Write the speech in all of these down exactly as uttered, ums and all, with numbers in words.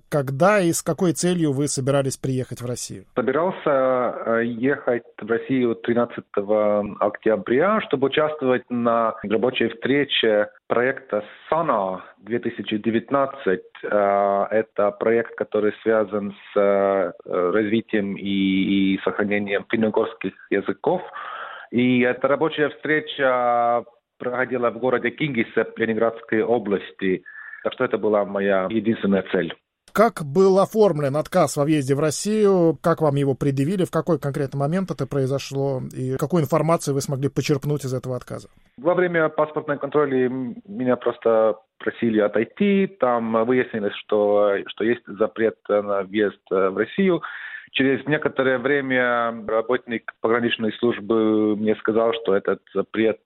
когда и с какой целью вы собирались приехать в Россию? Собирался ехать в Россию тринадцатого октября, чтобы участвовать на рабочей встрече проекта САНА две тысячи девятнадцать. Это проект, который связан с развитием и, и сохранением финно-угорских языков. И эта рабочая встреча проходила в городе Кингисе, Ленинградской области. Так что это была моя единственная цель. Как был оформлен отказ во въезде в Россию? Как вам его предъявили? В какой конкретный момент это произошло? И какую информацию вы смогли почерпнуть из этого отказа? Во время паспортной контроля меня просто просили отойти. Там выяснилось, что, что есть запрет на въезд в Россию. Через некоторое время работник пограничной службы мне сказал, что этот запрет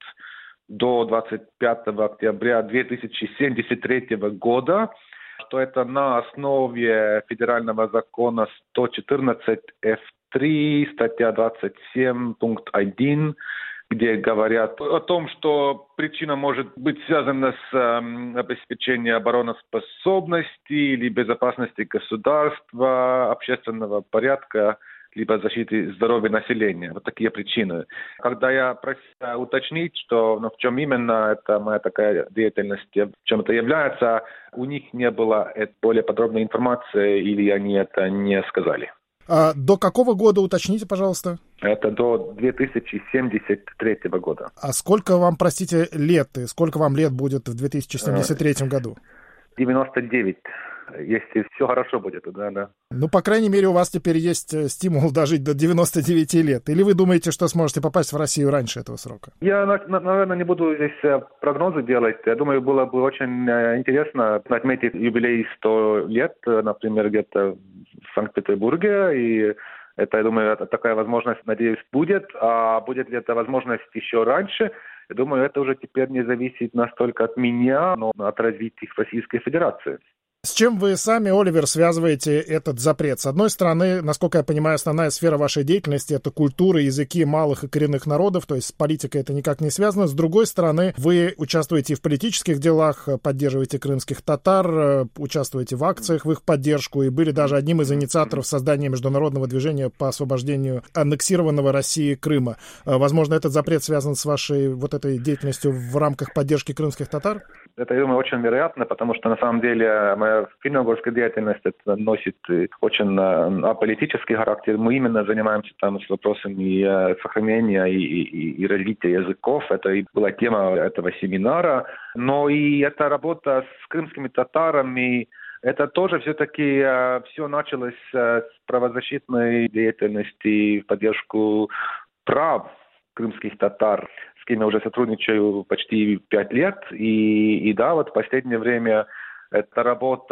до двадцать пятого октября две тысячи семьдесят третьего года, что это на основе федерального закона сто четырнадцать эф три, статья двадцать семь, пункт один, где говорят о том, что причина может быть связана с э, обеспечением обороноспособности или безопасности государства, общественного порядка, либо защиты здоровья населения. Вот такие причины. Когда я просил уточнить, что, ну, в чем именно это моя такая деятельность, в чем это является, у них не было более подробной информации или они это не сказали. А до какого года, уточните, пожалуйста? Это до две тысячи семьдесят третьего года. А сколько вам, простите, лет? И сколько вам лет будет в две тысячи семьдесят третьем году? девяносто девять. Если все хорошо будет, да, да. Ну, по крайней мере, у вас теперь есть стимул дожить до девяноста девяти лет. Или вы думаете, что сможете попасть в Россию раньше этого срока? Я, наверное, не буду здесь прогнозы делать. Я думаю, было бы очень интересно отметить юбилей сто лет, например, где-то в Санкт-Петербурге. И это, я думаю, это такая возможность, надеюсь, будет. А будет ли эта возможность еще раньше? Я думаю, это уже теперь не зависит настолько от меня, но от развития Российской Федерации. С чем вы сами, Оливер, связываете этот запрет? С одной стороны, насколько я понимаю, основная сфера вашей деятельности — это культура, языки малых и коренных народов, то есть с политикой это никак не связано. С другой стороны, вы участвуете в политических делах, поддерживаете крымских татар, участвуете в акциях в их поддержку и были даже одним из инициаторов создания международного движения по освобождению аннексированного России Крыма. Возможно, этот запрет связан с вашей вот этой деятельностью в рамках поддержки крымских татар? Это, я думаю, очень вероятно, потому что на самом деле моя финно-угорская деятельность это носит очень аполитический характер. Мы именно занимаемся там с вопросами сохранения и, и, и развития языков. Это и была тема этого семинара. Но и эта работа с крымскими татарами, это тоже все-таки все началось с правозащитной деятельности в поддержку прав крымских татар, с кем я уже сотрудничаю почти пять лет. И, и да, вот в последнее время эта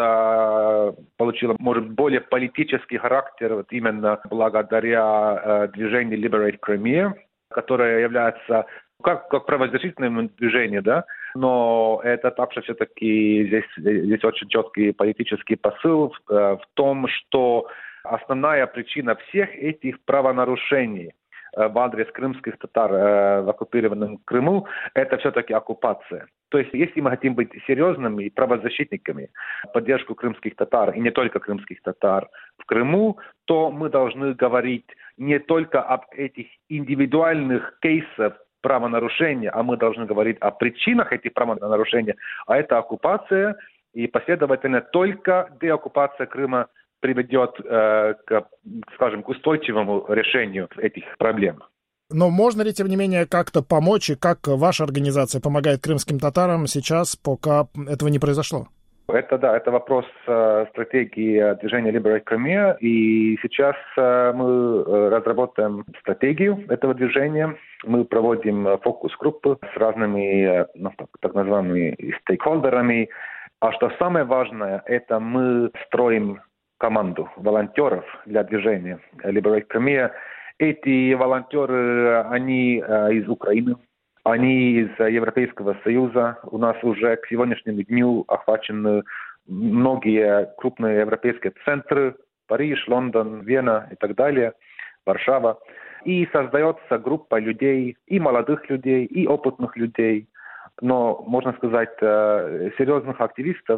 работа получила, может, более политический характер вот именно благодаря э, движению Liberate Crimea, которое является как, как правозащитным движением, да, но это также все-таки здесь, здесь очень четкий политический посыл в, э, в том, что основная причина всех этих правонарушений в адрес крымских татар э, в оккупированном Крыму, это все-таки оккупация. То есть, если мы хотим быть серьезными правозащитниками, поддержку крымских татар, и не только крымских татар в Крыму, то мы должны говорить не только об этих индивидуальных кейсах правонарушения, а мы должны говорить о причинах этих правонарушений, а это оккупация, и последовательно только деоккупация Крыма приведет, э, к, скажем, к устойчивому решению этих проблем. Но можно ли, тем не менее, как-то помочь, и как ваша организация помогает крымским татарам сейчас, пока этого не произошло? Это, да, это вопрос э, стратегии движения Liberate Crimea, и сейчас э, мы разработаем стратегию этого движения. Мы проводим фокус-группы с разными, э, ну, так, так называемыми стейкхолдерами. А что самое важное, это мы строим команду волонтеров для движения Liberate Crimea. Эти волонтеры, они э, из Украины, они из Европейского Союза. У нас уже к сегодняшнему дню охвачены многие крупные европейские центры: Париж, Лондон, Вена и так далее, Варшава. И создается группа людей, и молодых людей, и опытных людей, но, можно сказать, серьезных активистов,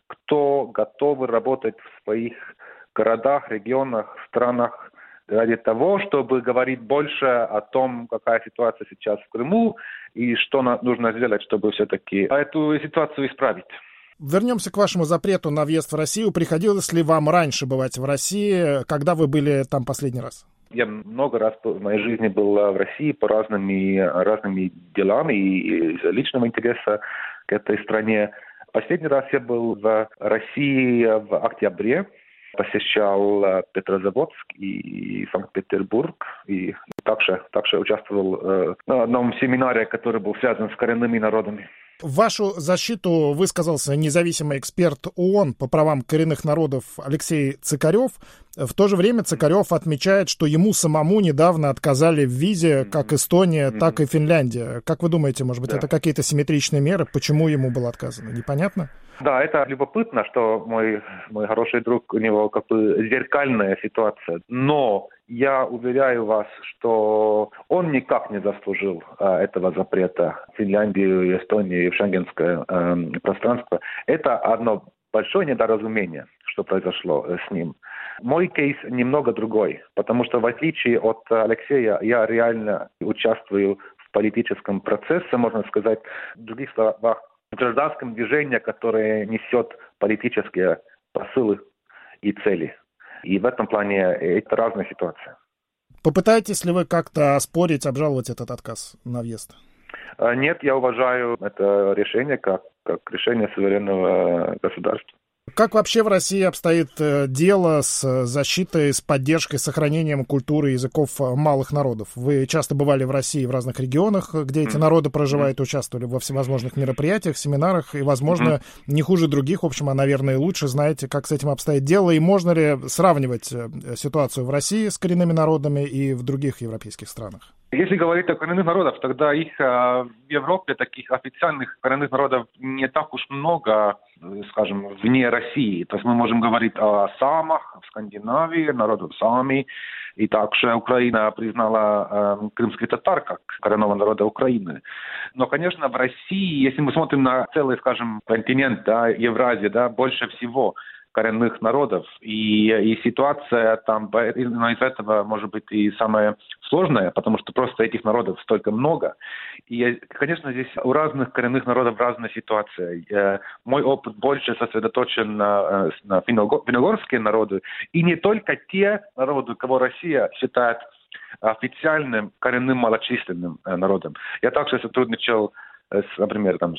кто готов работать в своих городах, регионах, странах ради того, чтобы говорить больше о том, какая ситуация сейчас в Крыму и что нужно сделать, чтобы все-таки эту ситуацию исправить. Вернемся к вашему запрету на въезд в Россию. Приходилось ли вам раньше бывать в России, когда вы были там последний раз? Я много раз в моей жизни был в России по разными, разными делам и из личного интереса к этой стране. Последний раз я был в России в октябре. Посещал Петрозаводск и Санкт-Петербург, и также, также участвовал э, на одном семинаре, который был связан с коренными народами. В вашу защиту высказался независимый эксперт ООН по правам коренных народов Алексей Цикарев. В то же время Цикарев отмечает, что ему самому недавно отказали в визе как Эстония, mm-hmm. так и Финляндия. Как вы думаете, может быть, да. это какие-то симметричные меры? Почему ему было отказано? Непонятно? Да, это любопытно, что мой, мой хороший друг, у него как бы зеркальная ситуация. Но я уверяю вас, что он никак не заслужил а, этого запрета в Финляндию, и Эстонию и в шенгенское а, пространство. Это одно большое недоразумение, что произошло с ним. Мой кейс немного другой, потому что в отличие от Алексея, я реально участвую в политическом процессе, можно сказать, в других словах, в гражданском движении, которое несет политические посылы и цели. И в этом плане это разная ситуация. Попытаетесь ли вы как-то оспорить, обжаловать этот отказ на въезд? Нет, я уважаю это решение как, как решение суверенного государства. Как вообще в России обстоит дело с защитой, с поддержкой, сохранением культуры и языков малых народов? Вы часто бывали в России в разных регионах, где эти народы проживают, участвовали во всевозможных мероприятиях, семинарах, и, возможно, не хуже других, в общем, а, наверное, и лучше знаете, как с этим обстоит дело, и можно ли сравнивать ситуацию в России с коренными народами и в других европейских странах? Если говорить о коренных народах, тогда их в Европе, таких официальных коренных народов, не так уж много, скажем, вне России. То есть мы можем говорить о самах в Скандинавии, народов сами, и также Украина признала э, крымских татар как коренного народа Украины. Но, конечно, в России, если мы смотрим на целый, скажем, континент, да, Евразия, да, больше всего коренных народов, и, и ситуация там, но из этого может быть и самая сложная, потому что просто этих народов столько много. И, конечно, здесь у разных коренных народов разная ситуация. Мой опыт больше сосредоточен на, на финно-угорские народы, и не только те народы, кого Россия считает официальным коренным малочисленным народом. Я также сотрудничал с, например, там, с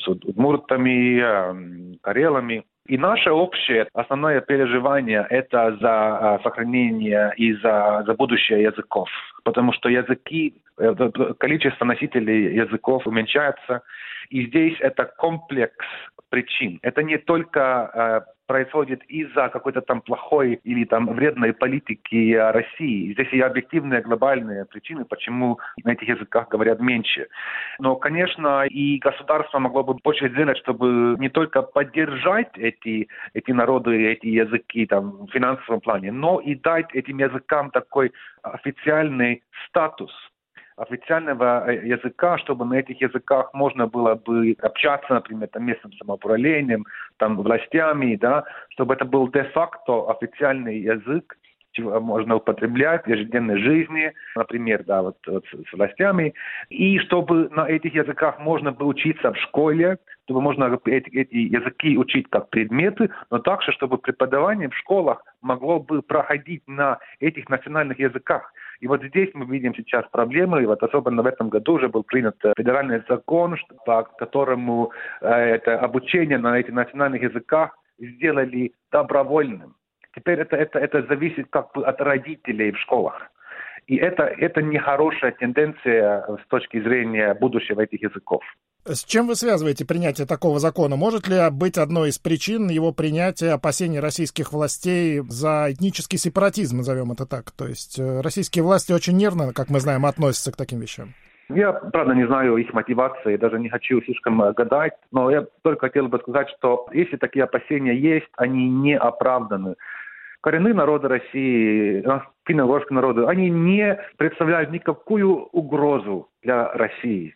удмуртами, карелами. И наше общее основное переживание – это за сохранение и за, за будущее языков. Потому что языки, количество носителей языков уменьшается. И здесь это комплекс причин. Это не только происходит из-за какой-то там плохой или там вредной политики России. Здесь и объективные глобальные причины, почему на этих языках говорят меньше. Но, конечно, и государство могло бы больше сделать, чтобы не только поддержать эти, эти народы, эти языки там, в финансовом плане, но и дать этим языкам такой официальный статус официального языка, чтобы на этих языках можно было бы общаться, например, там, местным самоуправлением, там, властями, да, чтобы это был де-факто официальный язык, можно употреблять в ежедневной жизни, например, да, вот, вот с властями, и чтобы на этих языках можно было учиться в школе, чтобы можно эти, эти языки учить как предметы, но также, чтобы преподавание в школах могло бы проходить на этих национальных языках. И вот здесь мы видим сейчас проблемы, и вот особенно в этом году уже был принят федеральный закон, по которому э, это обучение на этих национальных языках сделали добровольным. Теперь это, это, это зависит как бы от родителей в школах. И это, это нехорошая тенденция с точки зрения будущего этих языков. С чем вы связываете принятие такого закона? Может ли быть одной из причин его принятия опасений российских властей за этнический сепаратизм, назовем это так? То есть российские власти очень нервно, как мы знаем, относятся к таким вещам. Я, правда, не знаю их мотивации, даже не хочу слишком гадать, но я только хотел бы сказать, что если такие опасения есть, они не оправданы. Коренные народы России, финно-угорские народы, они не представляют никакую угрозу для России.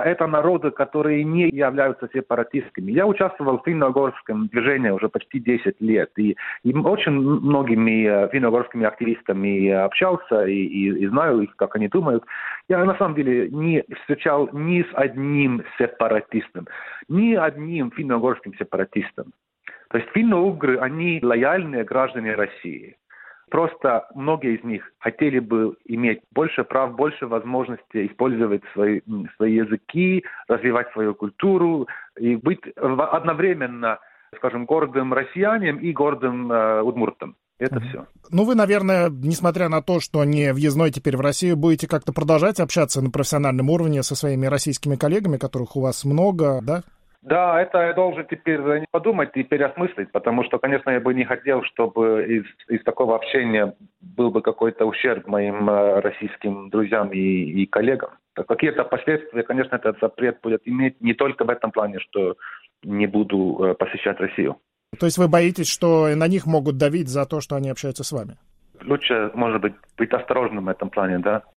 это народы, которые не являются сепаратистскими. Я участвовал в финно-угорском движении уже почти десять лет, и, и очень многими финно-угорскими активистами общался, и, и, и знаю их, как они думают. Я на самом деле не встречал ни с одним сепаратистом, ни одним финно-угорским сепаратистом. То есть финно-угры, они лояльные граждане России. Просто многие из них хотели бы иметь больше прав, больше возможностей использовать свои, свои языки, развивать свою культуру и быть одновременно, скажем, гордым россиянином и гордым э, удмуртом. Это mm-hmm. все. Ну, вы, наверное, несмотря на то, что не въездной теперь в Россию, будете как-то продолжать общаться на профессиональном уровне со своими российскими коллегами, которых у вас много, да? Да, это я должен теперь не подумать и переосмыслить, потому что, конечно, я бы не хотел, чтобы из, из такого общения был бы какой-то ущерб моим э, российским друзьям и, и коллегам. Какие-то последствия, конечно, этот запрет будет иметь не только в этом плане, что не буду э, посещать Россию. То есть вы боитесь, что на них могут давить за то, что они общаются с вами? Лучше, может быть, быть осторожным в этом плане, да.